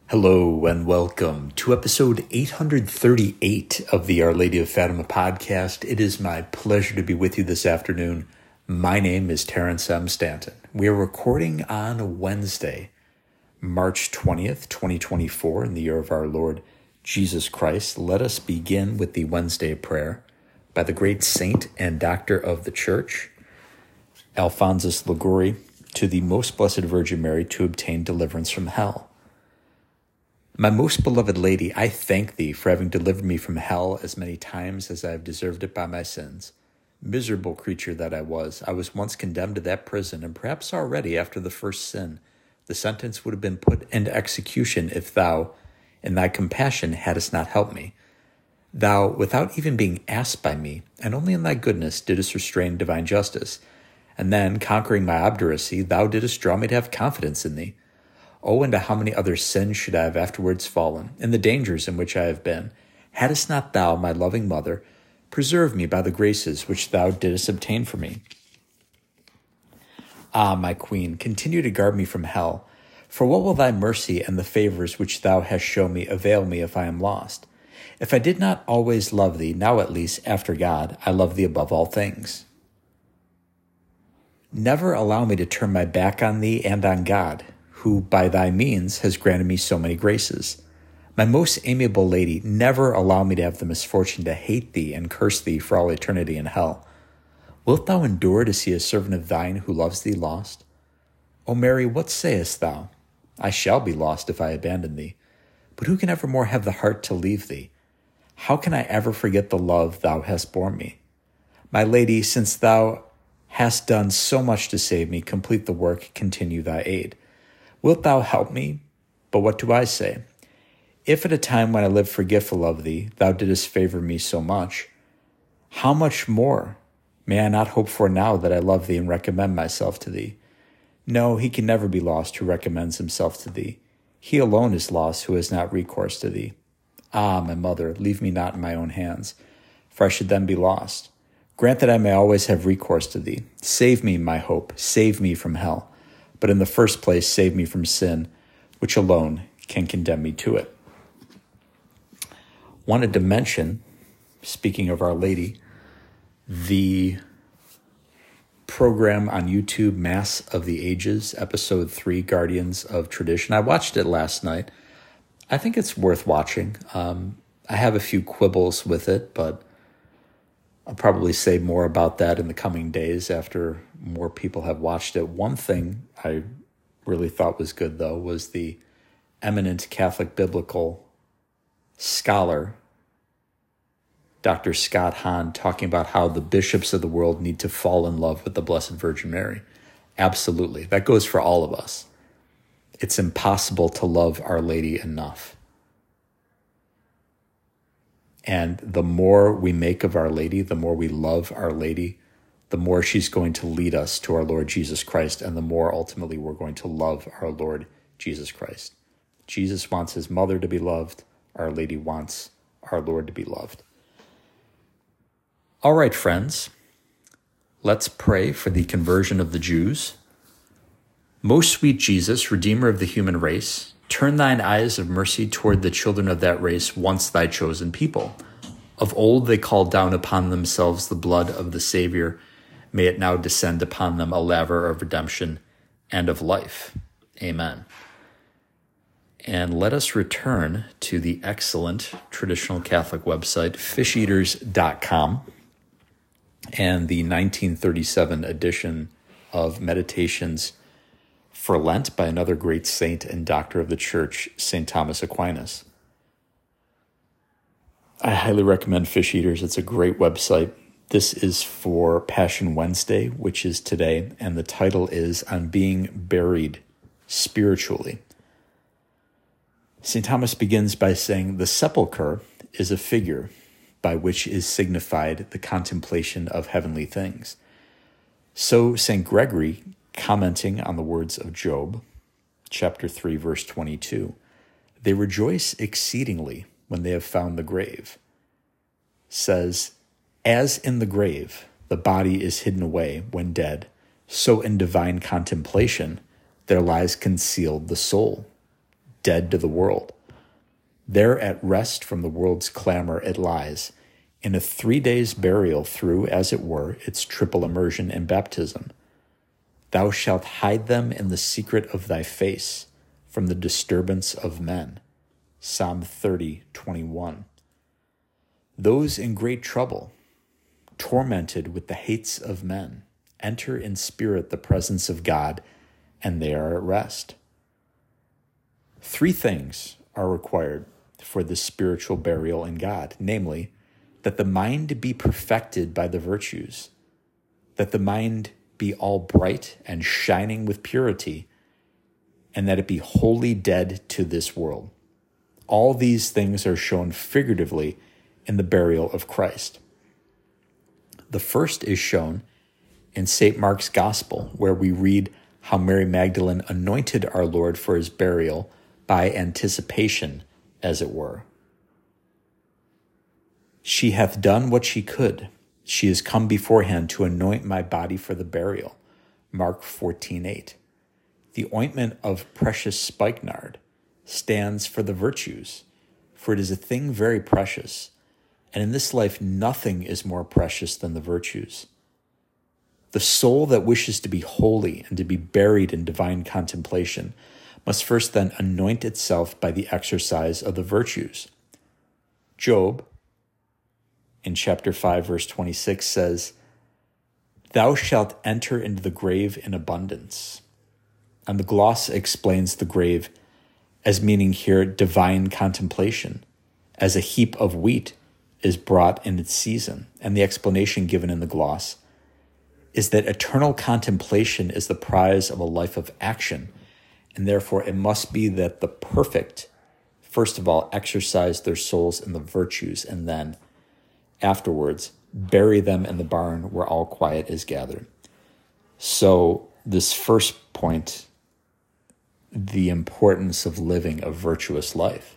Hello and welcome to episode 838 of the Our Lady of Fatima podcast. It is my pleasure to be with you this afternoon. My name is Terrence M. Stanton. We are recording on Wednesday, March 20th, 2024, in the year of our Lord Jesus Christ. Let us begin with the Wednesday prayer by the great saint and doctor of the Church, Alphonsus Liguori, to the Most Blessed Virgin Mary to obtain deliverance from hell. My most beloved Lady, I thank thee for having delivered me from hell as many times as I have deserved it by my sins. Miserable creature that I was once condemned to that prison, and perhaps already after the first sin, the sentence would have been put into execution if thou, in thy compassion, hadst not helped me. Thou, without even being asked by me, and only in thy goodness, didst restrain divine justice. And then, conquering my obduracy, thou didst draw me to have confidence in thee. Oh, into how many other sins should I have afterwards fallen, in the dangers in which I have been, hadst not thou, my loving mother, preserved me by the graces which thou didst obtain for me. Ah, my queen, continue to guard me from hell, for what will thy mercy and the favors which thou hast shown me avail me if I am lost? If I did not always love thee, now at least, after God, I love thee above all things. Never allow me to turn my back on thee and on God, who by thy means has granted me so many graces. My most amiable Lady, never allow me to have the misfortune to hate thee and curse thee for all eternity in hell. Wilt thou endure to see a servant of thine who loves thee lost? O Mary, what sayest thou? I shall be lost if I abandon thee. But who can evermore have the heart to leave thee? How can I ever forget the love thou hast borne me? My Lady, since thou hast done so much to save me, complete the work, continue thy aid. Wilt thou help me? But what do I say? If at a time when I lived forgetful of thee, thou didst favor me so much, how much more may I not hope for now that I love thee and recommend myself to thee? No, he can never be lost who recommends himself to thee. He alone is lost who has not recourse to thee. Ah, my mother, leave me not in my own hands, for I should then be lost. Grant that I may always have recourse to thee. Save me, my hope, save me from hell. But in the first place, save me from sin, which alone can condemn me to it. Wanted to mention, speaking of Our Lady, the program on YouTube, Mass of the Ages, Episode 3, Guardians of Tradition. I watched it last night. I think it's worth watching. I have a few quibbles with it, but I'll probably say more about that in the coming days after more people have watched it. One thing I really thought was good, though, was the eminent Catholic biblical scholar, Dr. Scott Hahn, talking about how the bishops of the world need to fall in love with the Blessed Virgin Mary. Absolutely. That goes for all of us. It's impossible to love Our Lady enough. And the more we make of Our Lady, the more we love Our Lady, the more she's going to lead us to our Lord Jesus Christ, and the more ultimately we're going to love our Lord Jesus Christ. Jesus wants his mother to be loved. Our Lady wants our Lord to be loved. All right, friends, let's pray for the conversion of the Jews. Most sweet Jesus, Redeemer of the human race, turn thine eyes of mercy toward the children of that race, once thy chosen people. Of old they called down upon themselves the blood of the Savior. May it now descend upon them a laver of redemption and of life. Amen. And let us return to the excellent traditional Catholic website, fisheaters.com, and the 1937 edition of Meditations for Lent by another great saint and doctor of the Church, St. Thomas Aquinas. I highly recommend Fish Eaters. It's a great website. This is for Passion Wednesday, which is today, and the title is On Being Buried Spiritually. St. Thomas begins by saying, the sepulchre is a figure by which is signified the contemplation of heavenly things. So St. Gregory, commenting on the words of Job, chapter 3, verse 22, they rejoice exceedingly when they have found the grave, says, as in the grave the body is hidden away when dead, so in divine contemplation there lies concealed the soul, dead to the world. There at rest from the world's clamor it lies, in a 3 days' burial through, as it were, its triple immersion and baptism. Thou shalt hide them in the secret of thy face from the disturbance of men. Psalm 30:21. Those in great trouble, tormented with the hates of men, enter in spirit the presence of God, and they are at rest. 3 things are required for this spiritual burial in God, namely, that the mind be perfected by the virtues, that the mind be all bright and shining with purity, and that it be wholly dead to this world. All these things are shown figuratively in the burial of Christ. The first is shown in St. Mark's Gospel, where we read how Mary Magdalene anointed our Lord for his burial by anticipation, as it were. She hath done what she could. She is come beforehand to anoint my body for the burial. Mark 14:8. The ointment of precious spikenard stands for the virtues, for it is a thing very precious, and in this life nothing is more precious than the virtues. The soul that wishes to be holy and to be buried in divine contemplation must first then anoint itself by the exercise of the virtues. Job, in chapter 5, verse 26, says, "Thou shalt enter into the grave in abundance." And the gloss explains the grave as meaning here divine contemplation, as a heap of wheat is brought in its season. And the explanation given in the gloss is that eternal contemplation is the prize of a life of action, and therefore it must be that the perfect, first of all, exercise their souls in the virtues, and then afterwards bury them in the barn where all quiet is gathered. So this first point, the importance of living a virtuous life.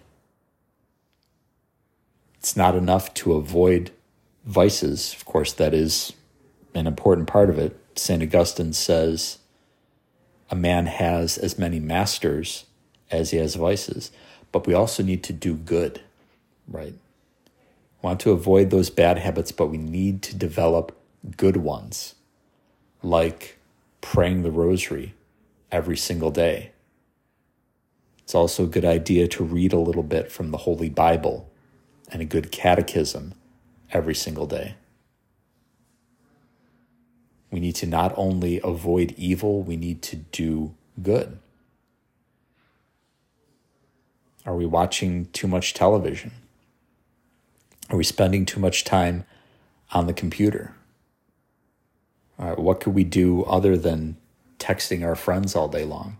It's not enough to avoid vices. Of course, that is an important part of it. St. Augustine says, a man has as many masters as he has vices, but we also need to do good, right? We want to avoid those bad habits, but we need to develop good ones, like praying the rosary every single day. It's also a good idea to read a little bit from the Holy Bible and a good catechism every single day. We need to not only avoid evil, we need to do good. Are we watching too much television? Are we spending too much time on the computer? All right, what could we do other than texting our friends all day long?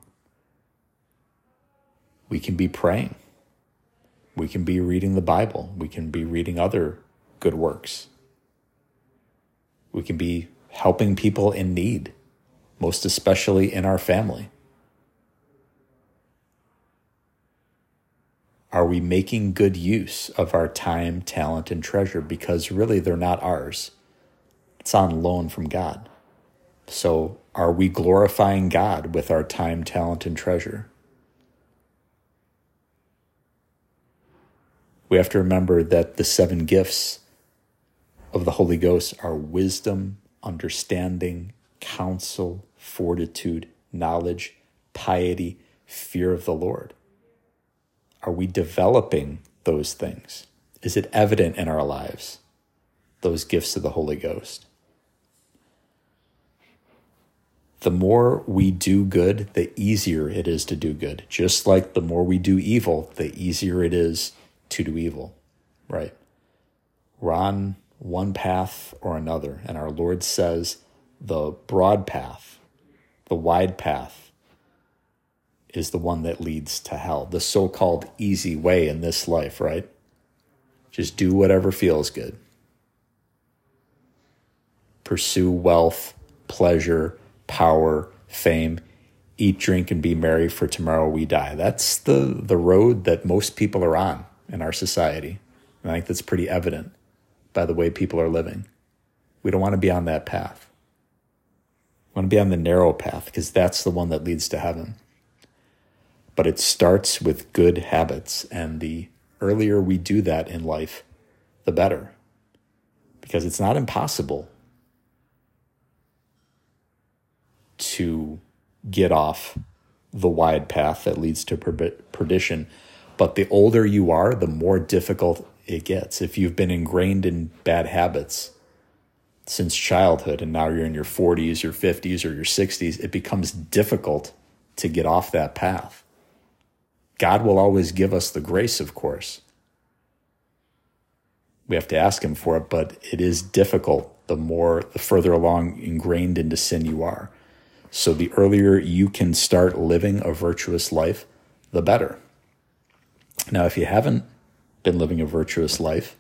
We can be praying. We can be reading the Bible. We can be reading other good works. We can be helping people in need, most especially in our family. Are we making good use of our time, talent, and treasure? Because really they're not ours. It's on loan from God. So are we glorifying God with our time, talent, and treasure? We have to remember that the 7 gifts of the Holy Ghost are wisdom, understanding, counsel, fortitude, knowledge, piety, fear of the Lord. Are we developing those things? Is it evident in our lives, those gifts of the Holy Ghost? The more we do good, the easier it is to do good. Just like the more we do evil, the easier it is to do evil, right? We're on one path or another, and our Lord says the broad path, the wide path, is the one that leads to hell, the so-called easy way in this life, right? Just do whatever feels good. Pursue wealth, pleasure, power, fame, eat, drink, and be merry, for tomorrow we die. That's the road that most people are on in our society. And I think that's pretty evident by the way people are living. We don't want to be on that path. We want to be on the narrow path, because that's the one that leads to heaven. But it starts with good habits, and the earlier we do that in life, the better. Because it's not impossible to get off the wide path that leads to perdition. But the older you are, the more difficult it gets. If you've been ingrained in bad habits since childhood, and now you're in your 40s, your 50s, or your 60s, it becomes difficult to get off that path. God will always give us the grace, of course. We have to ask him for it, but it is difficult the further along ingrained into sin you are. So the earlier you can start living a virtuous life, the better. Now, if you haven't been living a virtuous life,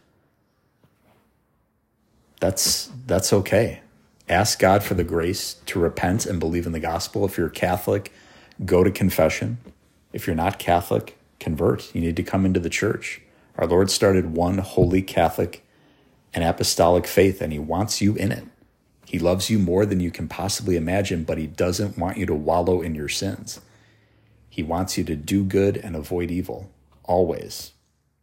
that's okay. Ask God for the grace to repent and believe in the gospel. If you're Catholic, go to confession. If you're not Catholic, convert. You need to come into the church. Our Lord started one holy Catholic and apostolic faith, and he wants you in it. He loves you more than you can possibly imagine, but he doesn't want you to wallow in your sins. He wants you to do good and avoid evil, always.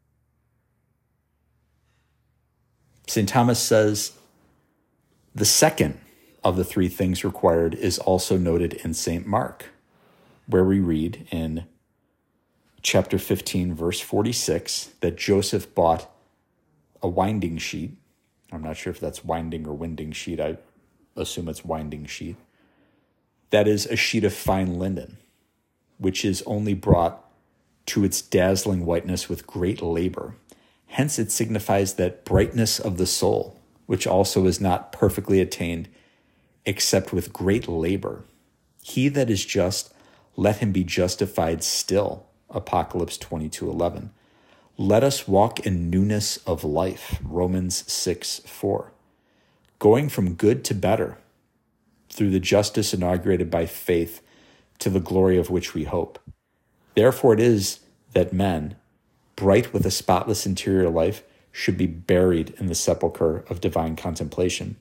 St. Thomas says, the second of the three things required is also noted in St. Mark, where we read in chapter 15, verse 46, that Joseph bought a winding sheet. I'm not sure if that's winding or winding sheet. I assume it's winding sheet. That is a sheet of fine linen, which is only brought to its dazzling whiteness with great labor. Hence it signifies that brightness of the soul, which also is not perfectly attained except with great labor. He that is just, let him be justified still. Apocalypse 22:11. Let us walk in newness of life. Romans 6:4. Going from good to better through the justice inaugurated by faith to the glory of which we hope. Therefore it is that men, bright with a spotless interior life, should be buried in the sepulchre of divine contemplation.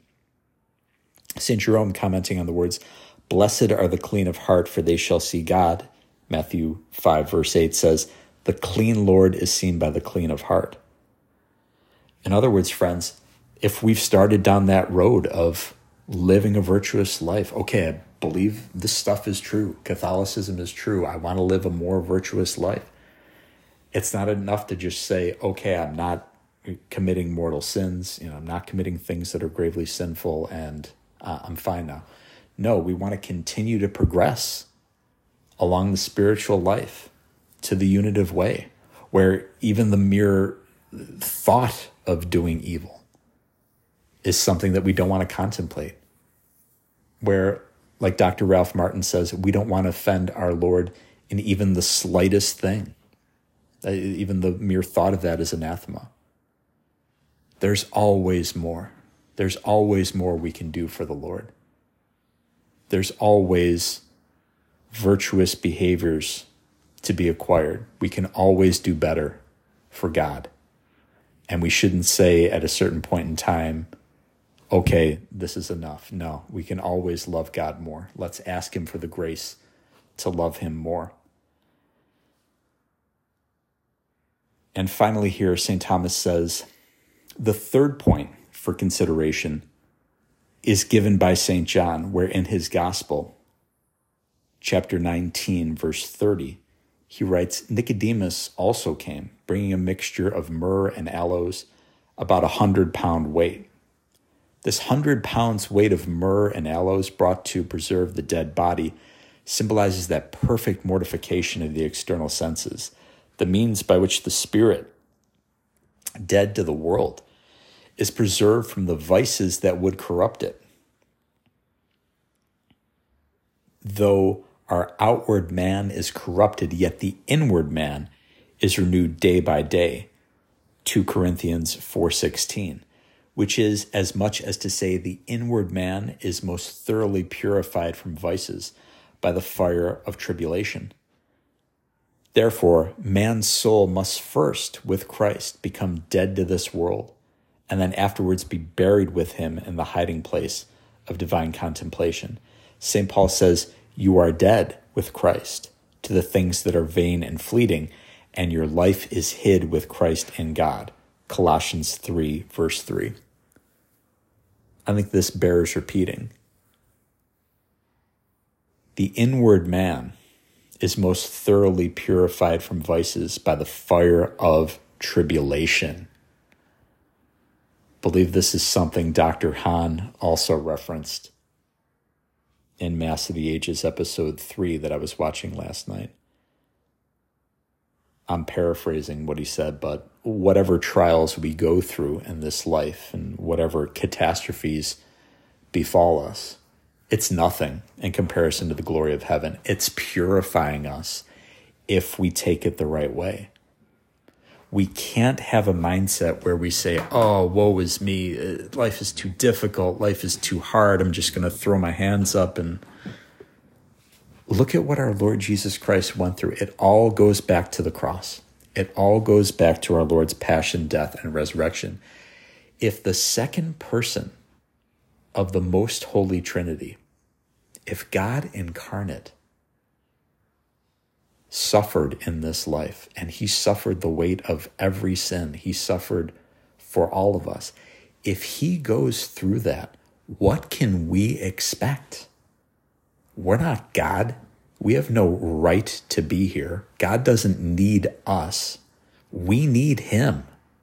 St. Jerome, commenting on the words, "Blessed are the clean of heart, for they shall see God," Matthew 5, verse 8 says, "The clean Lord is seen by the clean of heart." In other words, friends, if we've started down that road of living a virtuous life, okay, I believe this stuff is true. Catholicism is true. I want to live a more virtuous life. It's not enough to just say, okay, I'm not committing mortal sins. I'm not committing things that are gravely sinful, and I'm fine now. No, we want to continue to progress along the spiritual life to the unitive way, where even the mere thought of doing evil is something that we don't want to contemplate. Where, like Dr. Ralph Martin says, we don't want to offend our Lord in even the slightest thing. Even the mere thought of that is anathema. There's always more. There's always more we can do for the Lord. There's always virtuous behaviors to be acquired. We can always do better for God. And we shouldn't say at a certain point in time, okay, this is enough. No, we can always love God more. Let's ask him for the grace to love him more. And finally here, St. Thomas says, the third point for consideration is given by St. John, where in his gospel, chapter 19, verse 30, he writes, Nicodemus also came, bringing a mixture of myrrh and aloes, about 100-pound weight. This 100 pounds weight of myrrh and aloes brought to preserve the dead body symbolizes that perfect mortification of the external senses, the means by which the spirit, dead to the world, is preserved from the vices that would corrupt it. Though our outward man is corrupted, yet the inward man is renewed day by day. 2 Corinthians 4:16, which is as much as to say the inward man is most thoroughly purified from vices by the fire of tribulation. Therefore, man's soul must first, with Christ, become dead to this world, and then afterwards be buried with him in the hiding place of divine contemplation. St. Paul says, you are dead with Christ to to the things that are vain and fleeting, and your life is hid with Christ in God. Colossians 3, verse 3. I think this bears repeating. The inward man is most thoroughly purified from vices by the fire of tribulation. Believe this is something Dr. Hahn also referenced in Mass of the Ages, episode 3 that I was watching last night. I'm paraphrasing what he said, but whatever trials we go through in this life and whatever catastrophes befall us, it's nothing in comparison to the glory of heaven. It's purifying us if we take it the right way. We can't have a mindset where we say, oh, woe is me. Life is too difficult. Life is too hard. I'm just going to throw my hands up. And look at what our Lord Jesus Christ went through. It all goes back to the cross. It all goes back to our Lord's passion, death, and resurrection. If the second person of the most holy Trinity, if God incarnate suffered in this life, and he suffered the weight of every sin, he suffered for all of us. If he goes through that, what can we expect? We're not God. We have no right to be here. God doesn't need us. We need him.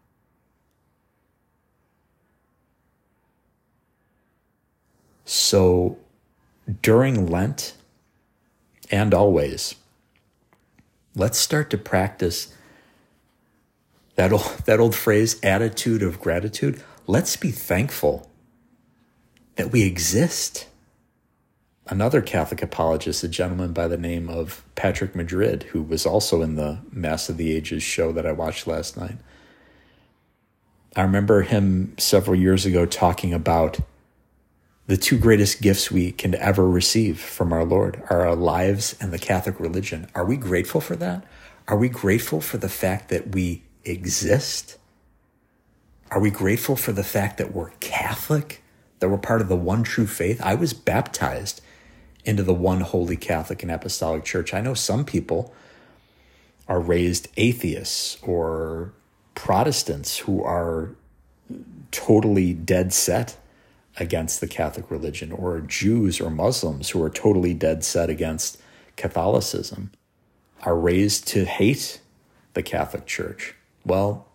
So during Lent and always, let's start to practice that old phrase, attitude of gratitude. Let's be thankful that we exist. Another Catholic apologist, a gentleman by the name of Patrick Madrid, who was also in the Mass of the Ages show that I watched last night. I remember him several years ago talking about the two greatest gifts we can ever receive from our Lord are our lives and the Catholic religion. Are we grateful for that? Are we grateful for the fact that we exist? Are we grateful for the fact that we're Catholic, that we're part of the one true faith? I was baptized into the one holy Catholic and Apostolic Church. I know some people are raised atheists or Protestants who are totally dead set against the Catholic religion, or Jews or Muslims who are totally dead set against Catholicism, are raised to hate the Catholic Church. Well,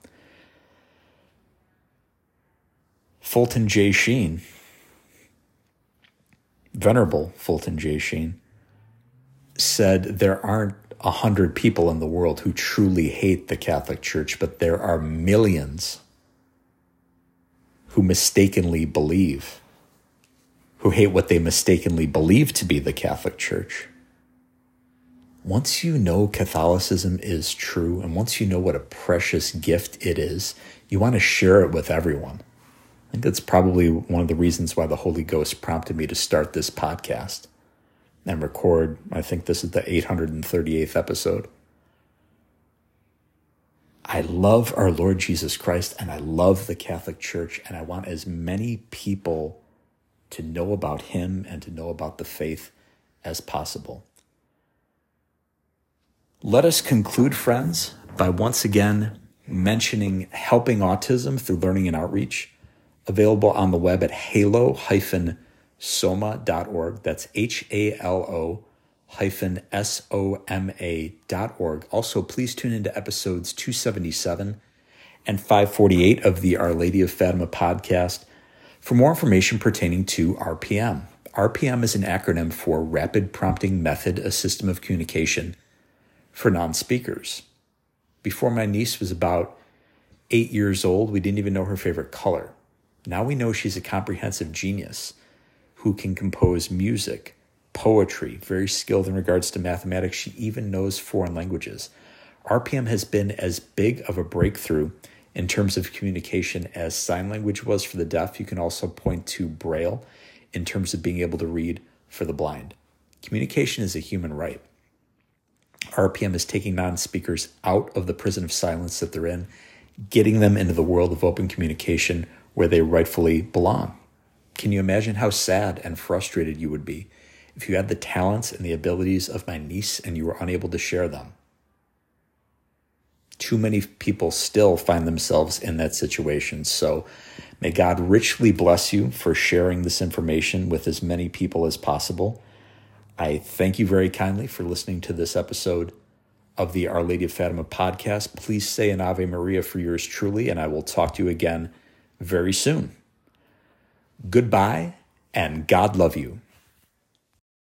Fulton J. Sheen, Venerable Fulton J. Sheen, said there aren't 100 people in the world who truly hate the Catholic Church, but there are millions who mistakenly believe, who hate what they mistakenly believe to be the Catholic Church. Once you know Catholicism is true, and once you know what a precious gift it is, you want to share it with everyone. I think that's probably one of the reasons why the Holy Ghost prompted me to start this podcast and record, I think this is the 838th episode. I love our Lord Jesus Christ, and I love the Catholic Church, and I want as many people to know about him and to know about the faith as possible. Let us conclude, friends, by once again mentioning Helping Autism through Learning and Outreach, available on the web at halo-soma.org. That's halo-soma.org. Also, please tune into episodes 277 and 548 of the Our Lady of Fatima podcast for more information pertaining to RPM. RPM is an acronym for Rapid Prompting Method, a system of communication for non-speakers. Before my niece was about 8 years old, we didn't even know her favorite color. Now we know she's a comprehensive genius who can compose music, poetry, very skilled in regards to mathematics. She even knows foreign languages. RPM has been as big of a breakthrough in terms of communication as sign language was for the deaf. You can also point to Braille in terms of being able to read for the blind. Communication is a human right. RPM is taking non-speakers out of the prison of silence that they're in, getting them into the world of open communication where they rightfully belong. Can you imagine how sad and frustrated you would be if you had the talents and the abilities of my niece and you were unable to share them. Too many people still find themselves in that situation. So may God richly bless you for sharing this information with as many people as possible. I thank you very kindly for listening to this episode of the Our Lady of Fatima podcast. Please say an Ave Maria for yours truly, and I will talk to you again very soon. Goodbye, and God love you.